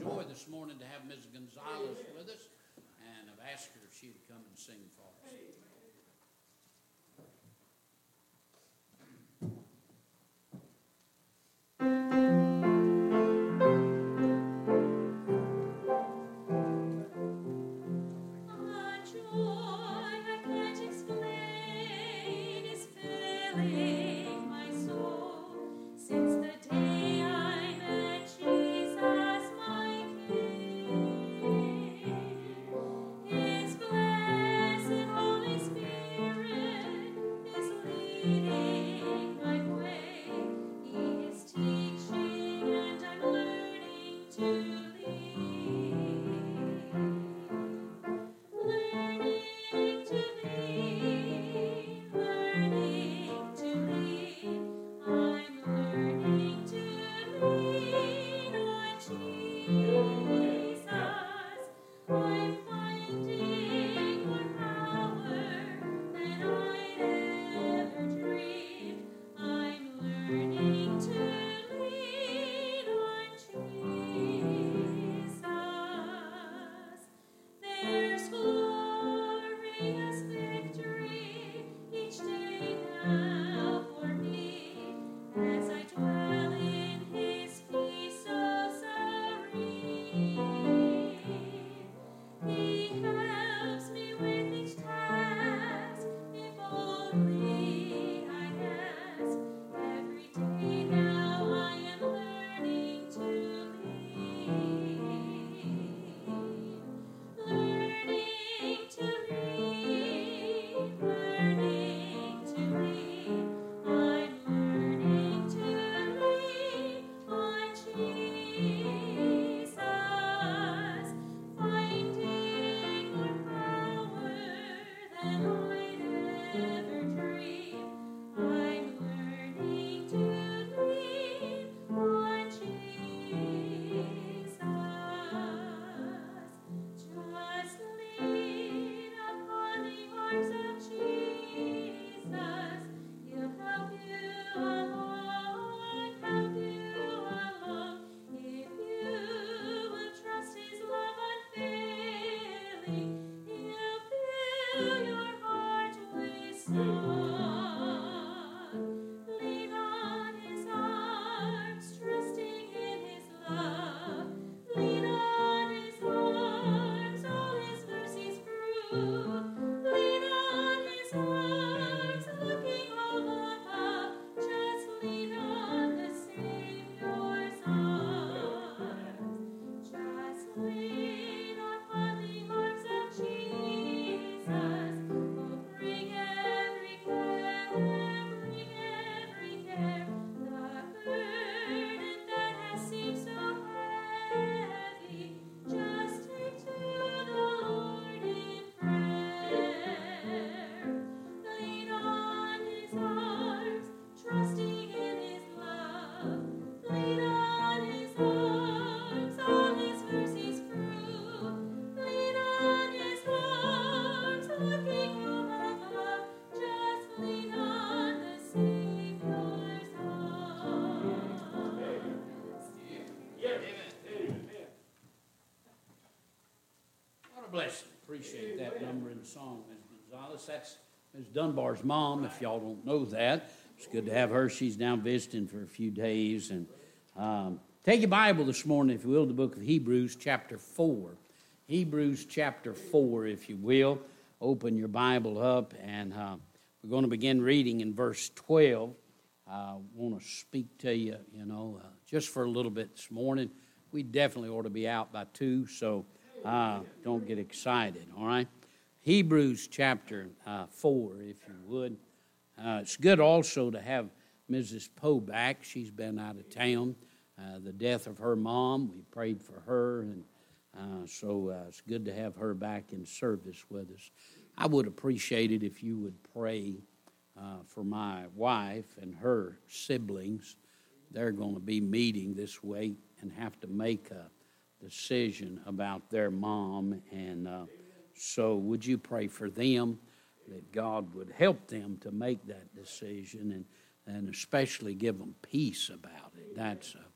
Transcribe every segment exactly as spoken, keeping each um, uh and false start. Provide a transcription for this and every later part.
joy this morning to have Miz Gonzalez with us, and I've asked her if she'd come and sing for us. Blessing. Appreciate that number in the song, Miz Gonzalez. That's Miz Dunbar's mom, if y'all don't know that. It's good to have her. She's down visiting for a few days. And um, take your Bible this morning, if you will, the book of Hebrews, chapter four. Hebrews, chapter four, if you will. Open your Bible up, and uh, we're going to begin reading in verse twelve. I want to speak to you, you know, uh, just for a little bit this morning. We definitely ought to be out by two, so Uh, don't get excited, all right? Hebrews chapter uh, four, if you would. Uh, it's good also to have Missus Poe back. She's been out of town. Uh, the death of her mom, we prayed for her, and uh, so uh, it's good to have her back in service with us. I would appreciate it if you would pray uh, for my wife and her siblings. They're going to be meeting this week and have to make a decision about their mom, and uh, so would you pray for them, that God would help them to make that decision, and, and especially give them peace about it. That's uh,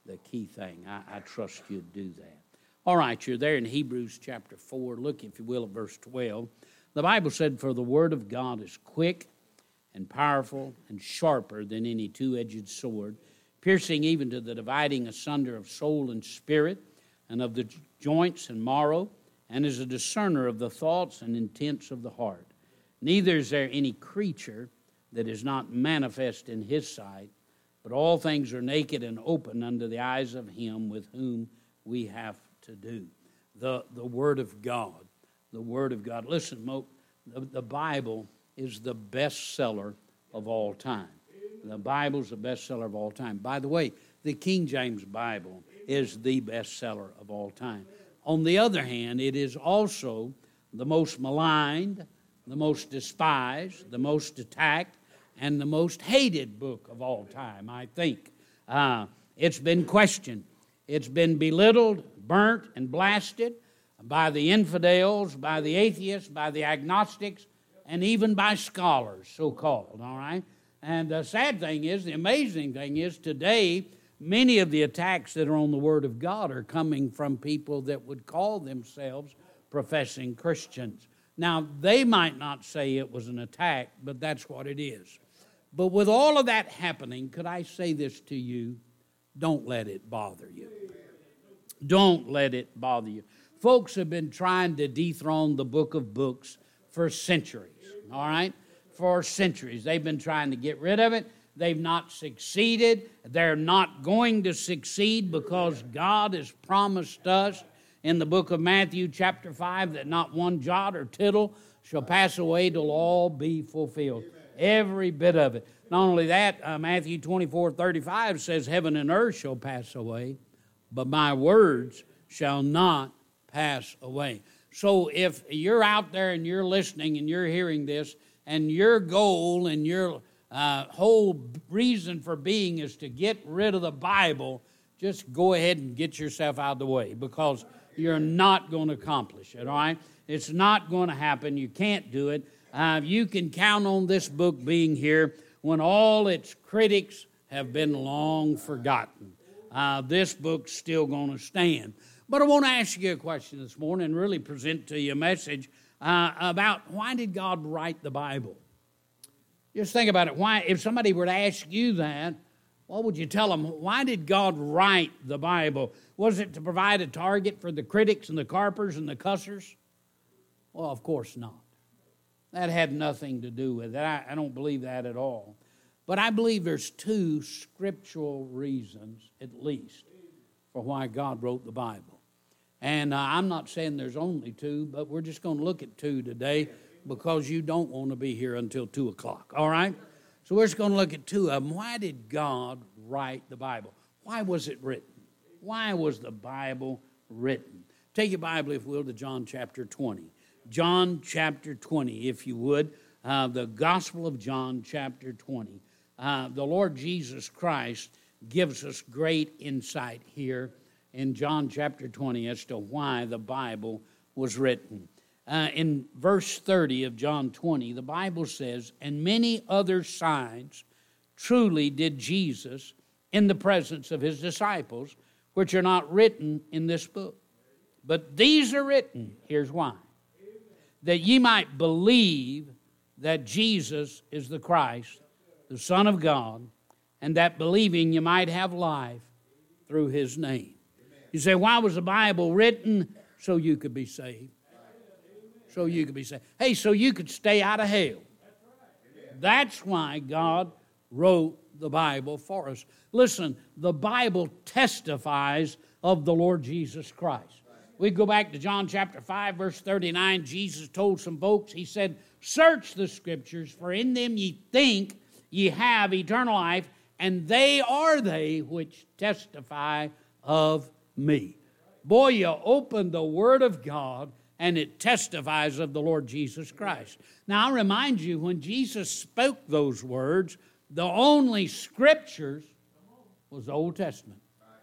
the key thing. I, I trust you'd do that. All right, you're there in Hebrews chapter four. Look, if you will, at verse twelve. The Bible said, "For the word of God is quick and powerful and sharper than any two-edged sword, piercing even to the dividing asunder of soul and spirit, and of the joints and marrow, and is a discerner of the thoughts and intents of the heart. Neither is there any creature that is not manifest in his sight, but all things are naked and open unto the eyes of him with whom we have to do." The, the Word of God. The Word of God. Listen, Mo, the, the Bible is the bestseller of all time. The Bible's the bestseller of all time. By the way, the King James Bible is the bestseller of all time. On the other hand, it is also the most maligned, the most despised, the most attacked, and the most hated book of all time, I think. Uh, it's been questioned. It's been belittled, burnt, and blasted by the infidels, by the atheists, by the agnostics, and even by scholars, so-called, all right? And the sad thing is, the amazing thing is, today, many of the attacks that are on the Word of God are coming from people that would call themselves professing Christians. Now, they might not say it was an attack, but that's what it is. But with all of that happening, could I say this to you? Don't let it bother you. Don't let it bother you. Folks have been trying to dethrone the book of books for centuries, all right? For centuries. They've been trying to get rid of it. They've not succeeded. They're not going to succeed because God has promised us in the book of Matthew chapter five that not one jot or tittle shall pass away till all be fulfilled. Every bit of it. Not only that, uh, Matthew twenty-four thirty-five says, "Heaven and earth shall pass away, but my words shall not pass away." So if you're out there and you're listening and you're hearing this, and your goal and your uh, whole reason for being is to get rid of the Bible, just go ahead and get yourself out of the way, because you're not going to accomplish it, all right? It's not going to happen. You can't do it. Uh, you can count on this book being here when all its critics have been long forgotten. Uh, this book's still going to stand. But I want to ask you a question this morning and really present to you a message uh, about why did God write the Bible? Just think about it. Why, if somebody were to ask you that, what would you tell them? Why did God write the Bible? Was it to provide a target for the critics and the carpers and the cussers? Well, of course not. That had nothing to do with it. I, I don't believe that at all. But I believe there's two scriptural reasons, at least, for why God wrote the Bible. And uh, I'm not saying there's only two, but we're just going to look at two today because you don't want to be here until two o'clock, all right? So we're just going to look at two of them. Why did God write the Bible? Why was it written? Why was the Bible written? Take your Bible, if you will, to John chapter twenty. John chapter twenty, if you would. Uh, the Gospel of John chapter twenty. Uh, the Lord Jesus Christ gives us great insight here in John chapter twenty as to why the Bible was written. Uh, in verse thirty of John twenty, the Bible says, "And many other signs truly did Jesus in the presence of his disciples, which are not written in this book. But these are written," here's why, "that ye might believe that Jesus is the Christ, the Son of God, and that believing you might have life through his name." You say, why was the Bible written? So you could be saved. So you could be saved. Hey, so you could stay out of hell. That's why God wrote the Bible for us. Listen, the Bible testifies of the Lord Jesus Christ. We go back to John chapter five, verse thirty-nine. Jesus told some folks, he said, "Search the Scriptures, for in them ye think ye have eternal life, and they are they which testify of me." Boy, you open the Word of God, and it testifies of the Lord Jesus Christ. Now, I remind you, when Jesus spoke those words, the only Scriptures was the Old Testament.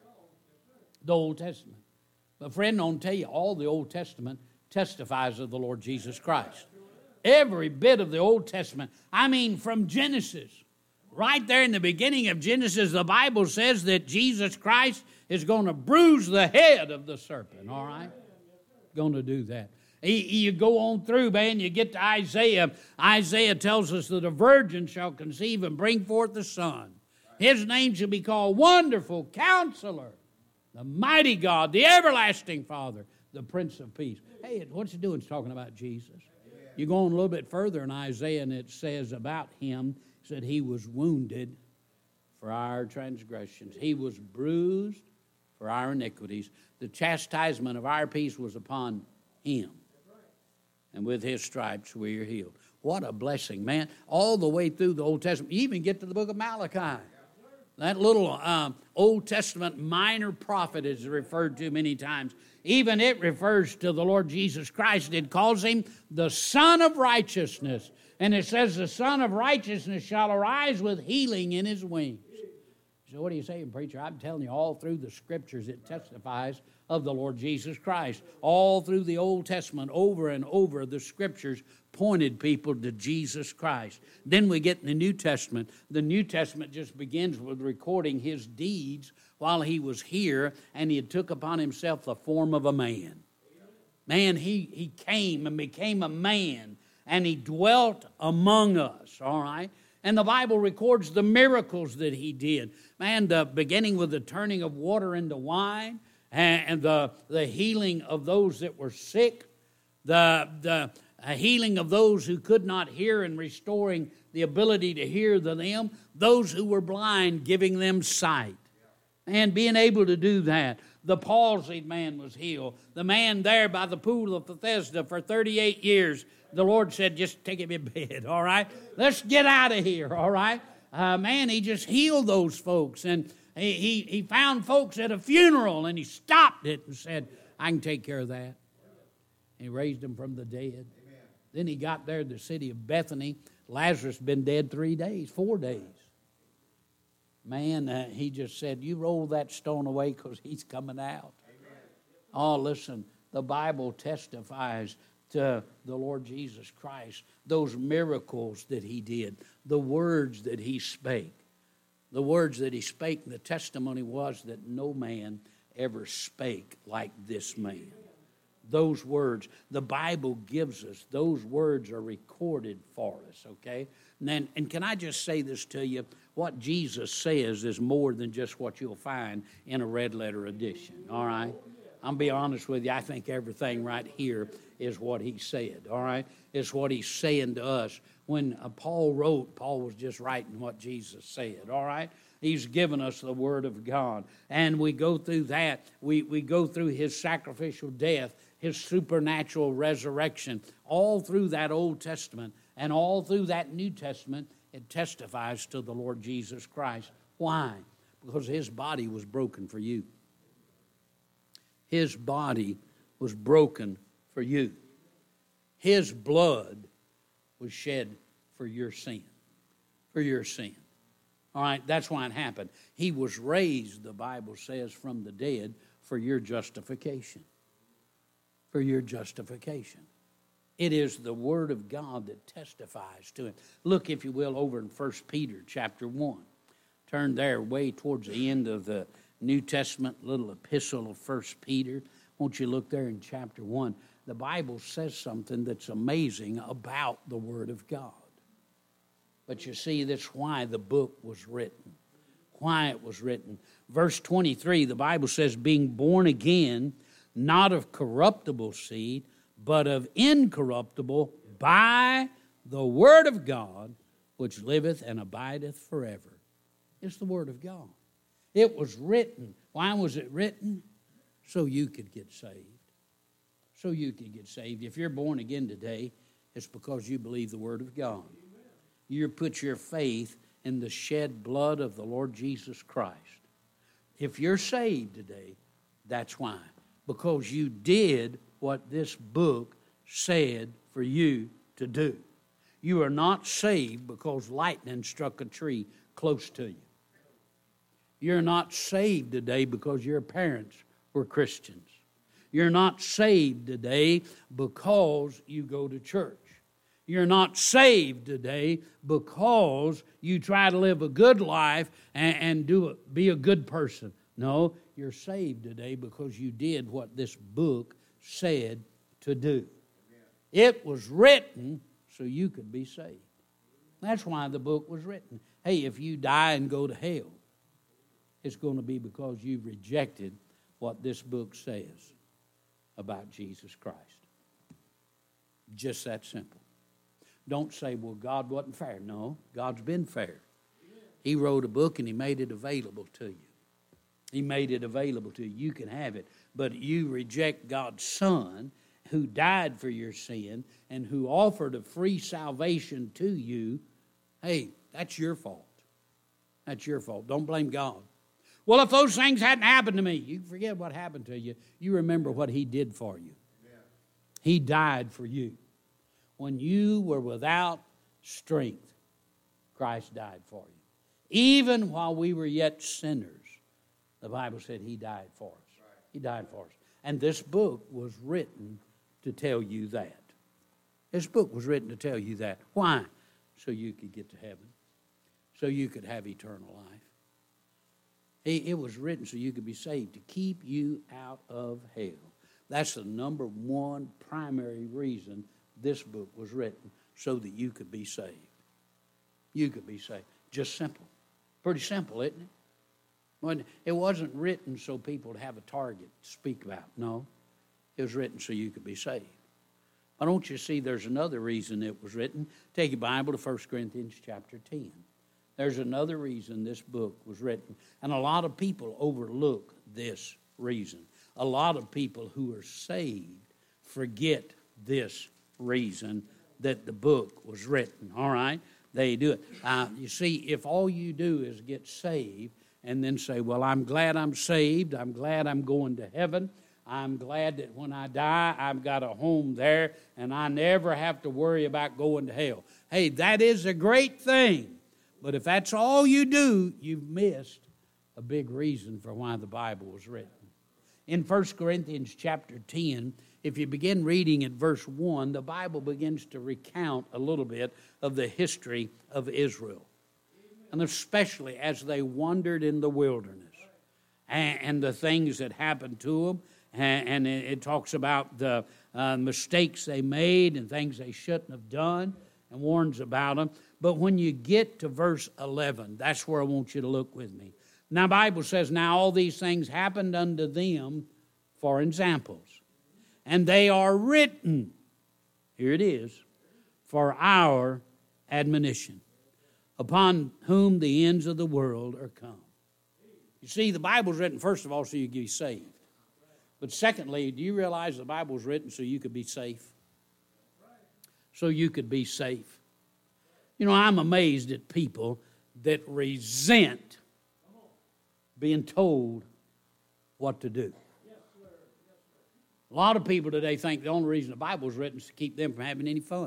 The Old Testament. But friend, I'll tell you, all the Old Testament testifies of the Lord Jesus Christ. Every bit of the Old Testament. I mean, from Genesis right there in the beginning of Genesis, the Bible says that Jesus Christ is going to bruise the head of the serpent, all right? Going to do that. You go on through, man, you get to Isaiah. Isaiah tells us that a virgin shall conceive and bring forth a son. His name shall be called Wonderful Counselor, the Mighty God, the Everlasting Father, the Prince of Peace. Hey, what's it doing? It's talking about Jesus. You go on a little bit further in Isaiah, and it says about him, it said he was wounded for our transgressions. He was bruised for our iniquities. The chastisement of our peace was upon him. And with his stripes we are healed. What a blessing, man. All the way through the Old Testament. You even get to the book of Malachi. That little um, Old Testament minor prophet is referred to many times. Even it refers to the Lord Jesus Christ. It calls him the Son of Righteousness. And it says the Son of Righteousness shall arise with healing in his wings. So what are you saying, preacher? I'm telling you, all through the Scriptures it testifies of the Lord Jesus Christ. All through the Old Testament, over and over, the Scriptures pointed people to Jesus Christ. Then we get in the New Testament. The New Testament just begins with recording his deeds while he was here, and he took upon himself the form of a man. Man, he, he came and became a man, and he dwelt among us, all right? And the Bible records the miracles that he did. Man, the beginning with the turning of water into wine, and the, the healing of those that were sick, the, the healing of those who could not hear and restoring the ability to hear to them, those who were blind, giving them sight. And being able to do that. The palsied man was healed. The man there by the pool of Bethesda for thirty-eight years, the Lord said, just take him in bed, all right? Let's get out of here, all right? Uh, man, he just healed those folks. And he, he, he found folks at a funeral, and he stopped it and said, I can take care of that. He raised them from the dead. Amen. Then he got there to the city of Bethany. Lazarus had been dead three days, four days. Man, uh, he just said, you roll that stone away because he's coming out. Amen. Oh, listen, the Bible testifies to the Lord Jesus Christ, those miracles that he did, the words that he spake. The words that he spake, the testimony was that no man ever spake like this man. Those words, the Bible gives us, those words are recorded for us, okay? And, then, and can I just say this to you? What Jesus says is more than just what you'll find in a red letter edition, all right? I'll be honest with you, I think everything right here is what he said, all right? It's what he's saying to us. When uh, Paul wrote, Paul was just writing what Jesus said, all right? He's given us the Word of God. And we go through that. We, we go through his sacrificial death, his supernatural resurrection, all through that Old Testament and all through that New Testament. It testifies to the Lord Jesus Christ. Why? Because his body was broken for you. His body was broken for you. His blood was shed for your sin. For your sin. All right, that's why it happened. He was raised, the Bible says, from the dead for your justification. For your justification. It is the Word of God that testifies to it. Look, if you will, over in First Peter chapter one. Turn there way towards the end of the New Testament little epistle of First Peter. Won't you look there in chapter one? The Bible says something that's amazing about the Word of God. But you see, that's why the book was written. Why it was written. Verse twenty-three, the Bible says, being born again, not of corruptible seed, but of incorruptible, by the Word of God, which liveth and abideth forever. It's the Word of God. It was written. Why was it written? So you could get saved. So you could get saved. If you're born again today, it's because you believe the Word of God. You put your faith in the shed blood of the Lord Jesus Christ. If you're saved today, that's why. Because you did what this book said for you to do. You are not saved because lightning struck a tree close to you. You're not saved today because your parents were Christians. You're not saved today because you go to church. You're not saved today because you try to live a good life and, and do a, be a good person. No, you're saved today because you did what this book said to do. It was written so you could be saved. That's why the book was written. Hey, if you die and go to hell, it's going to be because you've rejected what this book says about Jesus Christ. Just that simple. Don't say, well, God wasn't fair. No, God's been fair. He wrote a book and He made it available to you. He made it available to you. You can have it. But you reject God's Son who died for your sin and who offered a free salvation to you. Hey, that's your fault. That's your fault. Don't blame God. Well, if those things hadn't happened to me, you forget what happened to you. You remember what He did for you. He died for you. When you were without strength, Christ died for you. Even while we were yet sinners, the Bible said He died for us. He died for us. And this book was written to tell you that. This book was written to tell you that. Why? So you could get to heaven. So you could have eternal life. It was written so you could be saved, to keep you out of hell. That's the number one primary reason this book was written, so that you could be saved. You could be saved. Just simple. Pretty simple, isn't it? When it wasn't written so people would have a target to speak about. No. It was written so you could be saved. Why don't you see there's another reason it was written? Take your Bible to First Corinthians chapter ten. There's another reason this book was written. And a lot of people overlook this reason. A lot of people who are saved forget this reason that the book was written. All right? They do it. Uh, you see, if all you do is get saved and then say, well, I'm glad I'm saved. I'm glad I'm going to heaven. I'm glad that when I die, I've got a home there and I never have to worry about going to hell. Hey, that is a great thing. But if that's all you do, you've missed a big reason for why the Bible was written. In First Corinthians chapter ten, if you begin reading at verse one, the Bible begins to recount a little bit of the history of Israel. And especially as they wandered in the wilderness and, and the things that happened to them. And, and it, it talks about the uh, mistakes they made and things they shouldn't have done and warns about them. But when you get to verse eleven, that's where I want you to look with me. Now, the Bible says, now all these things happened unto them for examples. And they are written, here it is, for our admonition, upon whom the ends of the world are come. You see, the Bible's written, first of all, so you can be saved. But secondly, do you realize the Bible was written so you could be safe? So you could be safe. You know, I'm amazed at people that resent being told what to do. A lot of people today think the only reason the Bible was written is to keep them from having any fun.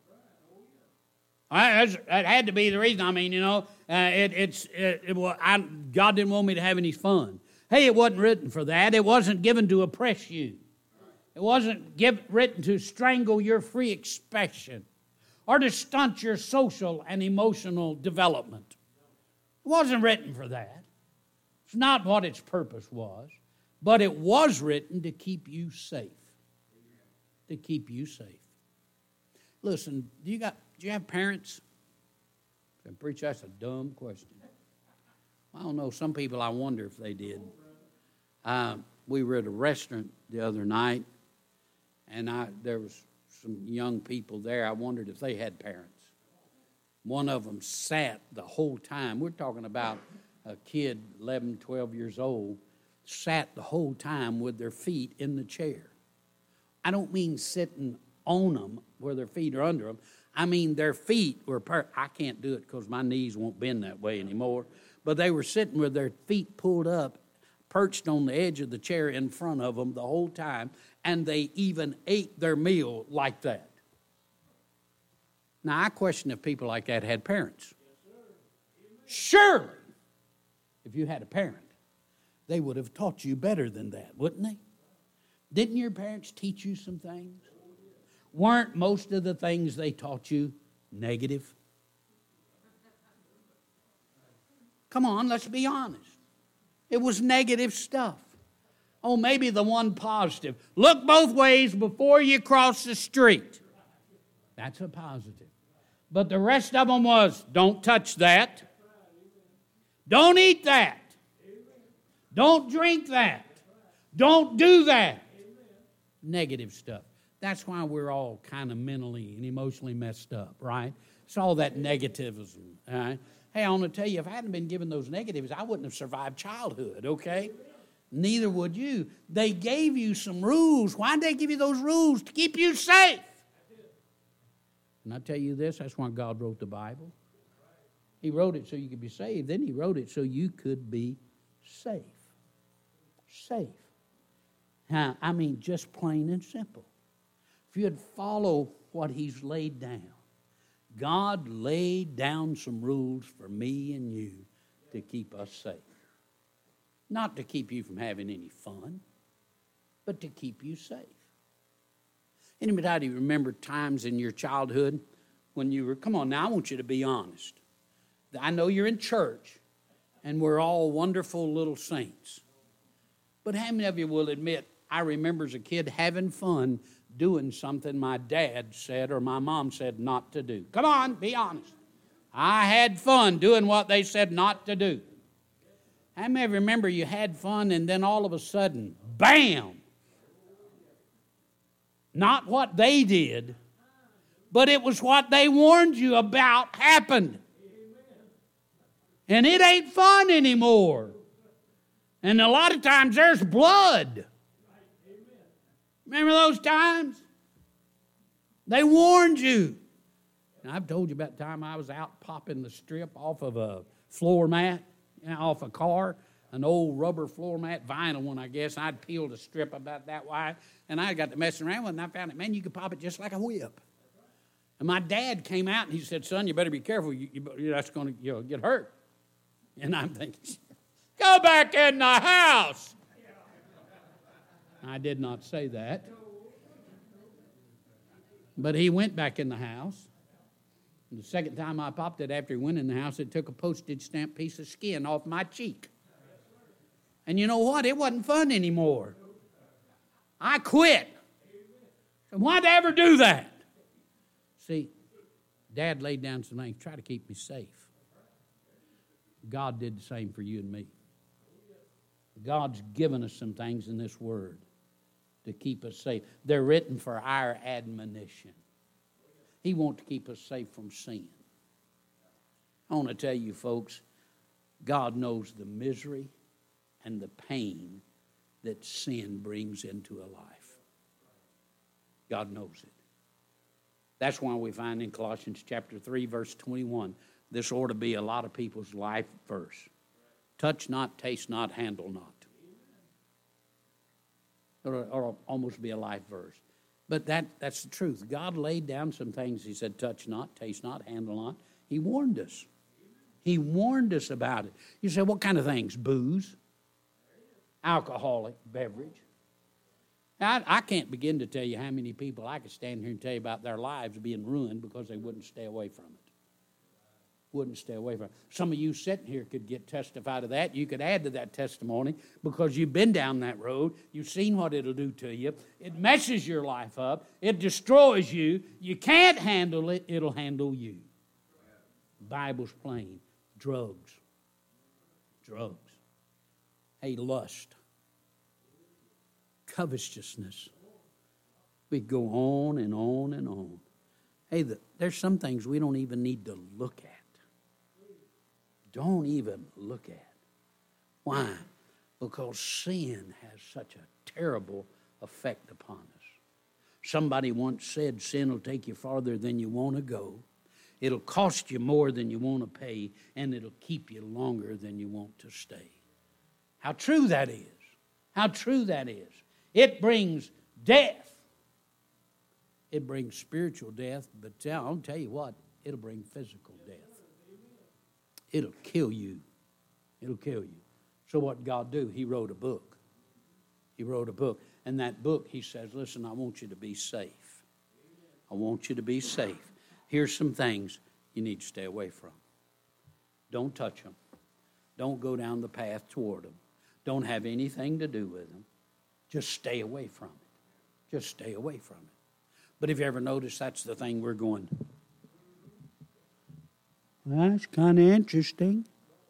That had to be the reason. I mean, you know, uh, it, it's it, it, well, I, God didn't want me to have any fun. Hey, it wasn't written for that. It wasn't given to oppress you. It wasn't give, written to strangle your free expression or to stunt your social and emotional development. It wasn't written for that. It's not what its purpose was, but it was written to keep you safe. To keep you safe. Listen, do you got do you have parents? And preach, that's a dumb question. I don't know. Some people, I wonder if they did. Uh, we were at a restaurant the other night, and I there was some young people there. I wondered if they had parents. One of them sat the whole time. We're talking about a kid, eleven, twelve years old, sat the whole time with their feet in the chair. I don't mean sitting on them where their feet are under them. I mean their feet were, per- I can't do it because my knees won't bend that way anymore, but they were sitting with their feet pulled up, perched on the edge of the chair in front of them the whole time, and they even ate their meal like that. Now, I question if people like that had parents. Surely, if you had a parent, they would have taught you better than that, wouldn't they? Didn't your parents teach you some things? Weren't most of the things they taught you negative? Come on, let's be honest. It was negative stuff. Oh, maybe the one positive. Look both ways before you cross the street. That's a positive. But the rest of them was, don't touch that. Don't eat that. Don't drink that. Don't do that. Negative stuff. That's why we're all kind of mentally and emotionally messed up, right? It's all that negativism, all right? Hey, I want to tell you, if I hadn't been given those negatives, I wouldn't have survived childhood, okay? Neither would you. They gave you some rules. Why did they give you those rules? To keep you safe. And I tell you this, that's why God wrote the Bible. He wrote it so you could be saved. Then he wrote it so you could be safe. Safe. Now, I mean, just plain and simple. If you'd follow what he's laid down, God laid down some rules for me and you to keep us safe. Not to keep you from having any fun, but to keep you safe. Anybody remember times in your childhood when you were, come on now, I want you to be honest. I know you're in church and we're all wonderful little saints. But how many of you will admit, I remember as a kid having fun doing something my dad said or my mom said not to do? Come on, be honest. I had fun doing what they said not to do. How many of you remember you had fun and then all of a sudden, bam! Not what they did, but it was what they warned you about happened. And it ain't fun anymore. And a lot of times there's blood. Remember those times? They warned you. And I've told you about the time I was out popping the strip off of a floor mat, you know, off a car, an old rubber floor mat, vinyl one, I guess. I'd peeled a strip about that wide, and I got to messing around with it, and I found it, man, you could pop it just like a whip. And my dad came out, and he said, son, you better be careful. You, you, that's going to you know, get hurt. And I'm thinking, go back in the house. I did not say that. But he went back in the house. And the second time I popped it after he went in the house, it took a postage stamp piece of skin off my cheek. And you know what? It wasn't fun anymore. I quit. And why'd I ever do that? See, Dad laid down some things, try to keep me safe. God did the same for you and me. God's given us some things in this word to keep us safe. They're written for our admonition. He wants to keep us safe from sin. I want to tell you, folks, God knows the misery and the pain that sin brings into a life. God knows it. That's why we find in Colossians chapter three, verse twenty-one, this ought to be a lot of people's life verse. Touch not, taste not, handle not. Or, or almost be a life verse. But that, that's the truth. God laid down some things. He said, touch not, taste not, handle not. He warned us. He warned us about it. You say, what kind of things? Booze, alcoholic beverage. I, I can't begin to tell you how many people I could stand here and tell you about their lives being ruined because they wouldn't stay away from it. Wouldn't stay away from it. Some of you sitting here could get testify to that. You could add to that testimony because you've been down that road. You've seen what it'll do to you. It messes your life up. It destroys you. You can't handle it. It'll handle you. Bible's plain. Drugs. Drugs. Hey, lust. Covetousness. We go on and on and on. Hey, the, there's some things we don't even need to look at. Don't even look at. Why? Because sin has such a terrible effect upon us. Somebody once said sin will take you farther than you want to go. It'll cost you more than you want to pay, and it'll keep you longer than you want to stay. How true that is. How true that is. It brings death. It brings spiritual death, but I'll tell you what, it'll bring physical death. It'll kill you. It'll kill you. So what God do? He wrote a book. He wrote a book. And that book, he says, listen, I want you to be safe. I want you to be safe. Here's some things you need to stay away from. Don't touch them. Don't go down the path toward them. Don't have anything to do with them. Just stay away from it. Just stay away from it. But if you ever notice, that's the thing we're going, well, that's kind of interesting.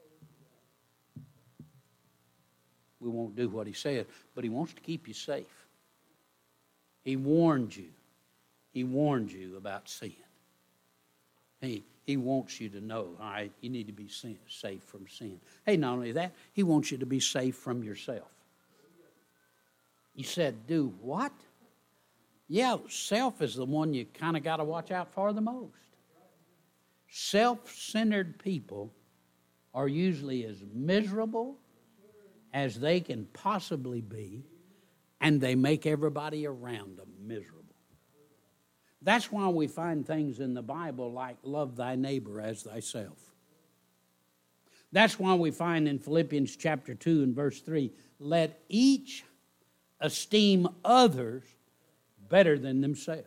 We won't do what he said, but he wants to keep you safe. He warned you. He warned you about sin. He, he wants you to know, all right, you need to be sin, safe from sin. Hey, not only that, he wants you to be safe from yourself. You said, do what? Yeah, self is the one you kind of got to watch out for the most. Self-centered people are usually as miserable as they can possibly be, and they make everybody around them miserable. That's why we find things in the Bible like love thy neighbor as thyself. That's why we find in Philippians chapter two and verse three, let each esteem others better than themselves.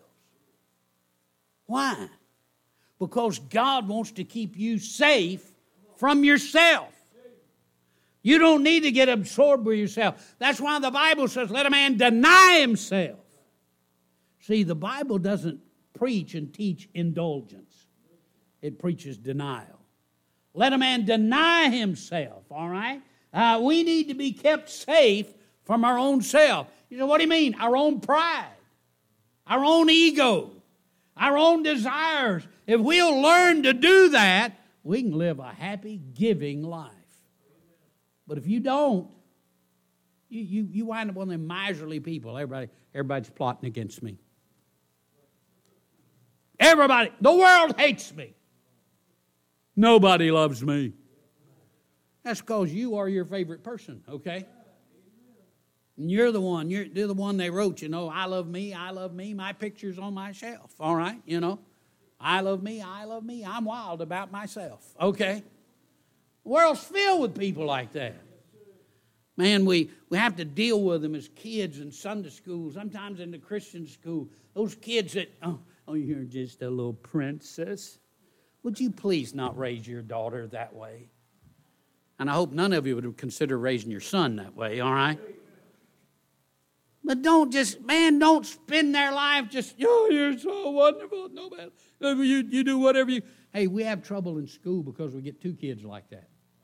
Why? Because God wants to keep you safe from yourself. You don't need to get absorbed with yourself. That's why the Bible says, let a man deny himself. See, the Bible doesn't preach and teach indulgence. It preaches denial. Let a man deny himself, all right? Uh, we need to be kept safe from our own self. You know, what do you mean? Our own pride, our own ego, our own desires. If we'll learn to do that, we can live a happy, giving life. But if you don't, you, you, you wind up one of them miserly people. Everybody, everybody's plotting against me. Everybody, the world hates me. Nobody loves me. That's because you are your favorite person, okay? And you're the one, you're, you're the one they wrote, you know, I love me, I love me, my picture's on my shelf, all right, you know. I love me, I love me, I'm wild about myself, okay? The world's filled with people like that. Man, we, we have to deal with them as kids in Sunday school, sometimes in the Christian school. Those kids that, oh, oh, you're just a little princess. Would you please not raise your daughter that way? And I hope none of you would consider raising your son that way, all right? But don't just, man, don't spend their life just, oh, you're so wonderful. No matter, you, you do whatever you. Hey, we have trouble in school because we get two kids like that.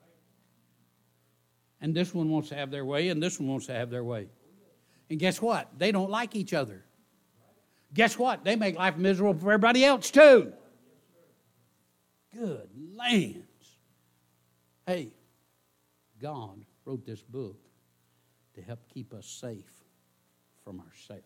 And this one wants to have their way, and this one wants to have their way. And guess what? They don't like each other. Guess what? They make life miserable for everybody else, too. Good lands. Hey, God wrote this book to help keep us safe from ourselves.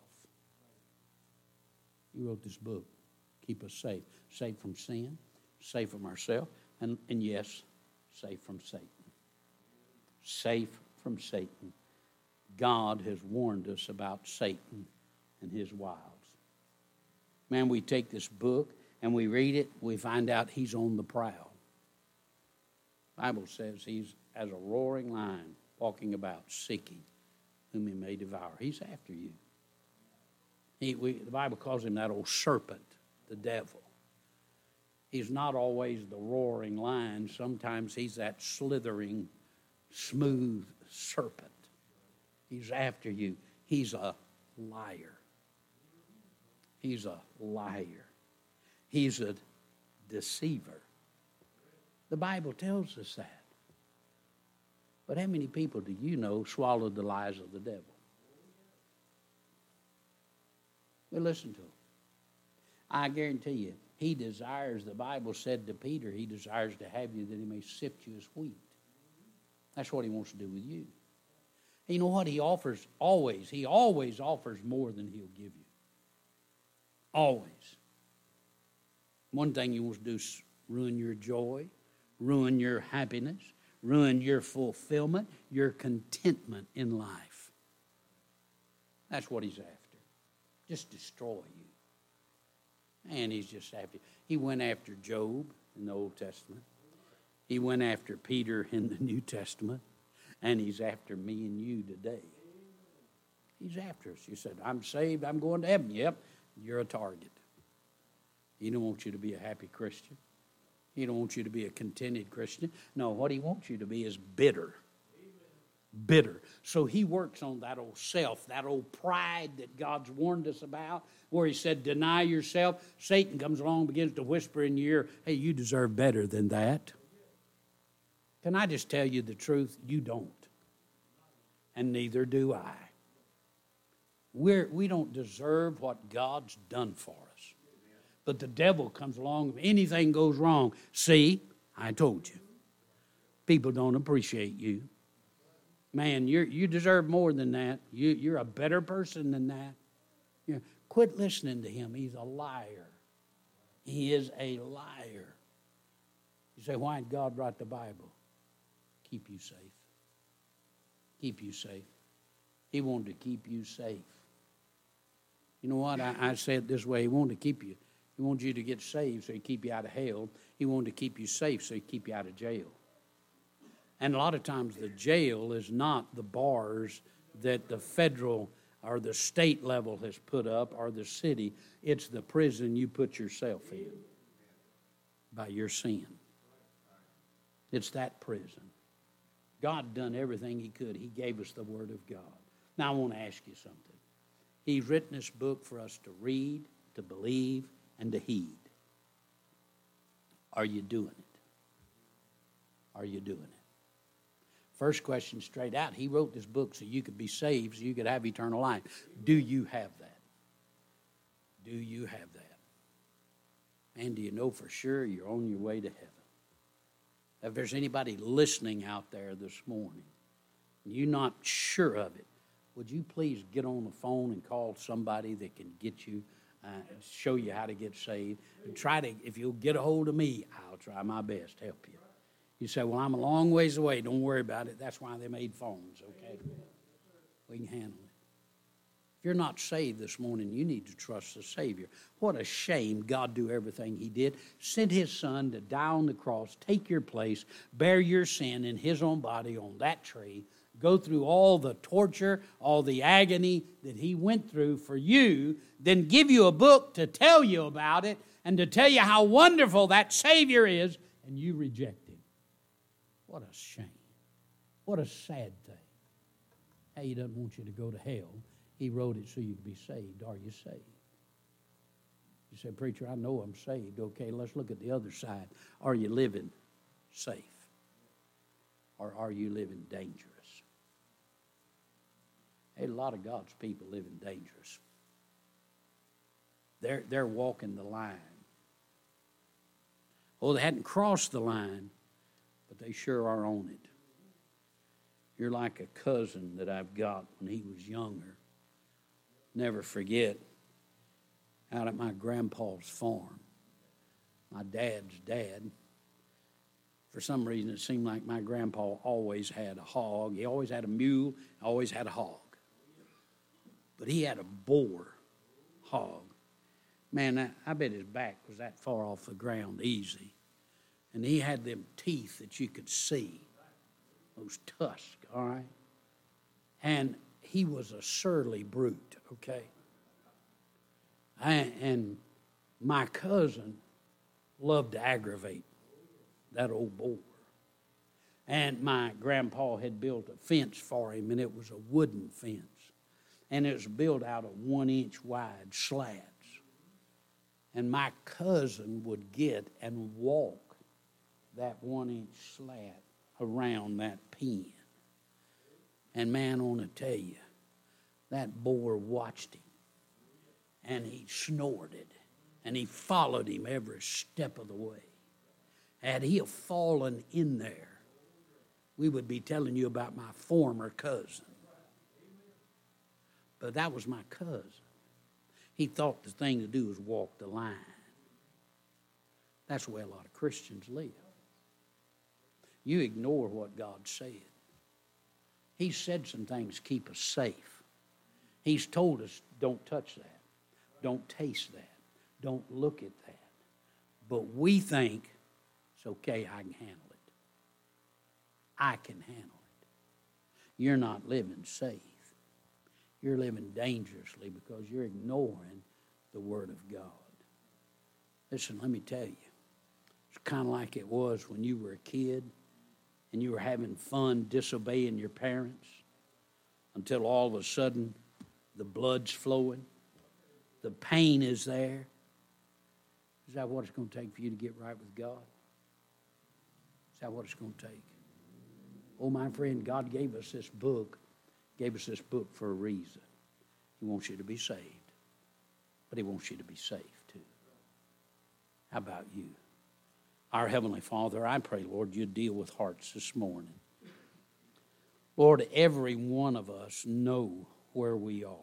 He wrote this book, keep us safe. Safe from sin, safe from ourselves, and, and yes, safe from Satan. Safe from Satan. God has warned us about Satan and his wiles. Man, we take this book and we read it, we find out he's on the prowl. The Bible says he's as a roaring lion walking about seeking whom he may devour. He's after you. He, we, the Bible calls him that old serpent, the devil. He's not always the roaring lion. Sometimes he's that slithering, smooth serpent. He's after you. He's a liar. He's a liar. He's a deceiver. The Bible tells us that. But how many people do you know swallowed the lies of the devil? Well, listen to him. I guarantee you, he desires, the Bible said to Peter, he desires to have you that he may sift you as wheat. That's what he wants to do with you. And you know what? He offers always, he always offers more than he'll give you. Always. One thing he wants to do is ruin your joy, ruin your happiness, ruin your fulfillment, your contentment in life. That's what he's after. Just destroy you. And he's just after you. He went after Job in the Old Testament. He went after Peter in the New Testament. And he's after me and you today. He's after us. You said, I'm saved, I'm going to heaven. Yep, you're a target. He don't want you to be a happy Christian. He don't want you to be a contented Christian. No, what he wants you to be is bitter. Bitter. So he works on that old self, that old pride that God's warned us about, where he said, deny yourself. Satan comes along and begins to whisper in your ear, hey, you deserve better than that. Can I just tell you the truth? You don't. And neither do I. We're, we don't deserve what God's done for us. But the devil comes along, if anything goes wrong, see, I told you. People don't appreciate you. Man, you you deserve more than that. You, you're a better person than that. You quit listening to him. He's a liar. He is a liar. You say, why did God write the Bible? Keep you safe. Keep you safe. He wanted to keep you safe. You know what? I, I say it this way. He wanted to keep you. He wanted you to get saved so he'd keep you out of hell. He wanted to keep you safe so he'd keep you out of jail. And a lot of times the jail is not the bars that the federal or the state level has put up or the city. It's the prison you put yourself in by your sin. It's that prison. God done everything he could. He gave us the Word of God. Now I want to ask you something. He's written this book for us to read, to believe, and to heed. Are you doing it? Are you doing it? First question straight out. He wrote this book so you could be saved, so you could have eternal life. Do you have that? Do you have that? And do you know for sure you're on your way to heaven? If there's anybody listening out there this morning, and you're not sure of it, would you please get on the phone and call somebody that can get you, uh, show you how to get saved? And try to, if you'll get a hold of me, I'll try my best to help you. You say, well, I'm a long ways away. Don't worry about it. That's why they made phones, okay? We can handle it. If you're not saved this morning, you need to trust the Savior. What a shame God do everything he did. Sent his son to die on the cross, take your place, bear your sin in his own body on that tree, go through all the torture, all the agony that he went through for you, then give you a book to tell you about it and to tell you how wonderful that Savior is, and you reject him. What a shame. What a sad thing. Hey, he doesn't want you to go to hell. He wrote it so you could be saved. Are you saved? You say, preacher, I know I'm saved. Okay, let's look at the other side. Are you living safe? Or are you living dangerous? Hey, a lot of God's people living dangerous. They're, they're walking the line. Oh, they hadn't crossed the line, but they sure are on it. You're like a cousin that I've got when he was younger. Never forget, out at my grandpa's farm, my dad's dad, for some reason it seemed like my grandpa always had a hog. He always had a mule, always had a hog. But he had a boar hog. Man, I, I bet his back was that far off the ground easy. And he had them teeth that you could see, those tusks, all right? And he was a surly brute, okay? I, and my cousin loved to aggravate that old boar. And my grandpa had built a fence for him, and it was a wooden fence. And it was built out of one-inch wide slats. And my cousin would get and walk that one-inch slat around that pen. And man, I want to tell you, that boar watched him. And he snorted. And he followed him every step of the way. Had he fallen in there, we would be telling you about my former cousin. But that was my cousin. He thought the thing to do was walk the line. That's the way a lot of Christians live. You ignore what God said. He said some things keep us safe. He's told us don't touch that. Don't taste that. Don't look at that. But we think it's okay, I can handle it. I can handle it. You're not living safe. You're living dangerously because you're ignoring the Word of God. Listen, let me tell you. It's kind of like it was when you were a kid and you were having fun disobeying your parents until all of a sudden the blood's flowing. The pain is there. Is that what it's going to take for you to get right with God? Is that what it's going to take? Oh, my friend, God gave us this book, gave us this book for a reason. He wants you to be saved, but He wants you to be safe too. How about you? Our Heavenly Father, I pray, Lord, you deal with hearts this morning. Lord, every one of us know where we are.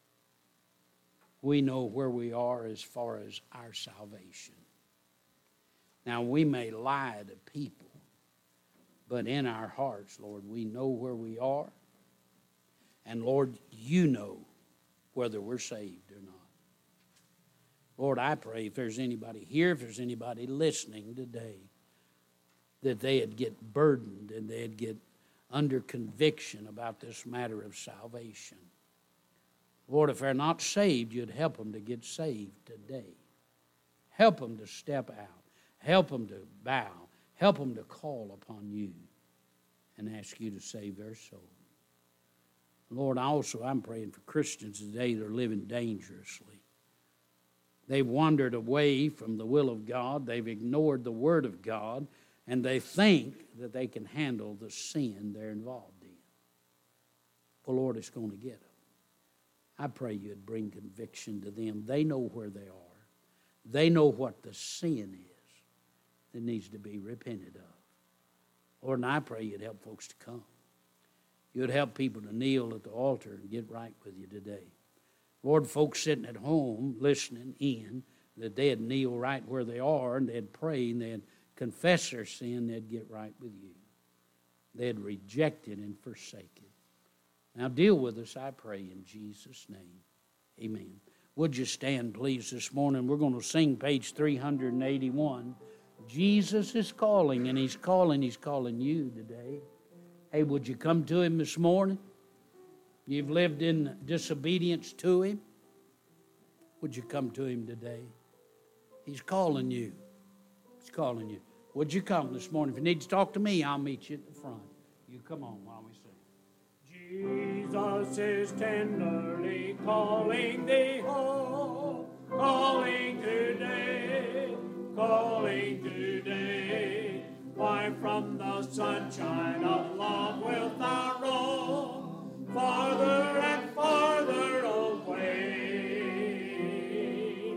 We know where we are as far as our salvation. Now, we may lie to people, but in our hearts, Lord, we know where we are. And, Lord, you know whether we're saved or not. Lord, I pray if there's anybody here, if there's anybody listening today, that they'd get burdened and they'd get under conviction about this matter of salvation. Lord, if they're not saved, you'd help them to get saved today. Help them to step out. Help them to bow. Help them to call upon you and ask you to save their soul. Lord, also I'm praying for Christians today that are living dangerously. They've wandered away from the will of God. They've ignored the Word of God, and they think that they can handle the sin they're involved in. Well, Lord, it's going to get them. I pray you'd bring conviction to them. They know where they are. They know what the sin is that needs to be repented of. Lord, and I pray you'd help folks to come. You'd help people to kneel at the altar and get right with you today. Lord, folks sitting at home listening in, that they'd kneel right where they are and they'd pray and they'd confess their sin, they'd get right with you. They'd reject it and forsake it. Now deal with us, I pray, in Jesus' name. Amen. Would you stand, please, this morning? We're going to sing page three eighty-one. Jesus is calling, and He's calling, He's calling you today. Hey, would you come to Him this morning? You've lived in disobedience to Him. Would you come to Him today? He's calling you. He's calling you. Would you come this morning? If you need to talk to me, I'll meet you at the front. You come on while we sing. Jesus is tenderly calling thee home, calling today, calling today. Why from the sunshine of love wilt thou roam, farther and farther away?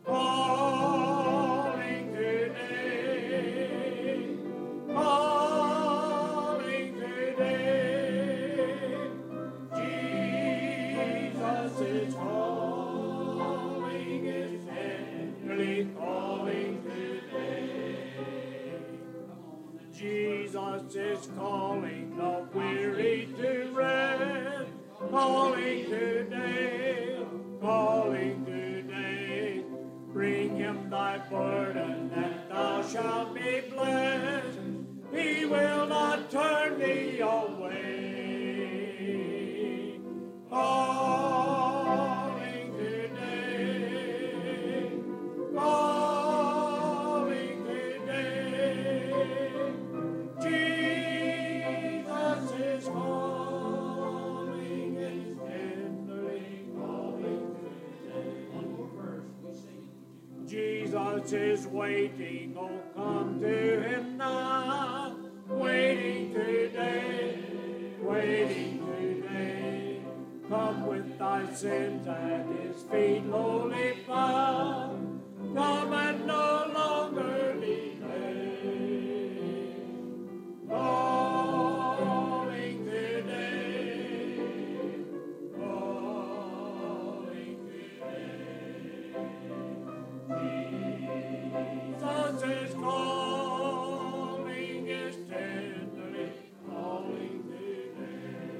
Calling today, calling today. Jesus is calling, is tenderly calling today. Jesus is calling the weary to rest, calling today, calling today. Bring Him thy burden and thou shalt be blessed. He will not turn thee away. Calling today, calling today. Jesus is calling, is tenderly calling today. One more verse, we sing. Jesus is waiting, oh come to Him now. Waiting today, waiting today. Come with thy sins at His feet lowly bow. Come and no longer delay. Calling today, calling today. Jesus is calling, is tenderly calling today.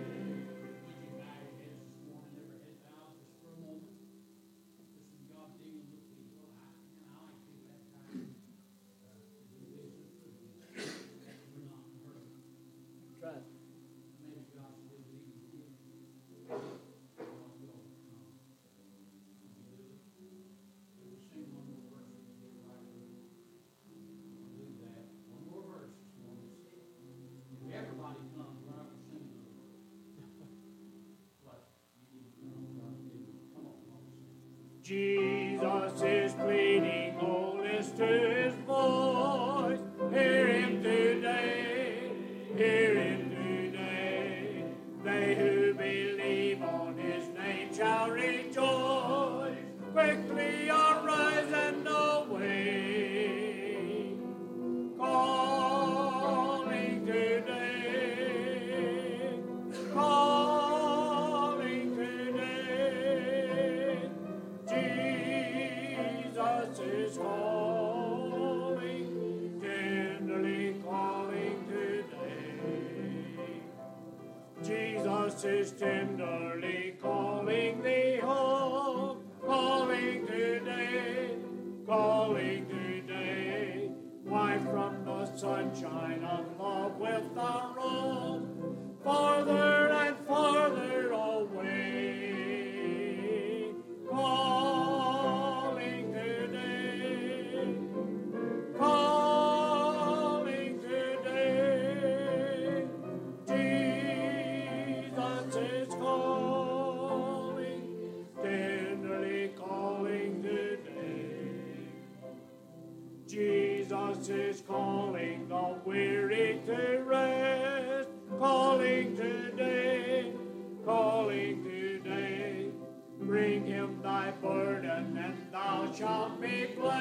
Jesus is pleading, oh, listen to his voice. Hear him today, hear him today. They who believe on his name shall rejoice. Quickly arise and away. Calling today, calling today. Jesus is calling, tenderly calling today. Jesus is tenderly calling thee home, calling today, calling today. Why from the sunshine of love wilt thou roam, farther and farther away? Calling today, calling today. Jesus is calling, tenderly calling today. Jesus is calling the weary to rest, calling today, calling today. Bring him thy burden and thou shalt be blessed.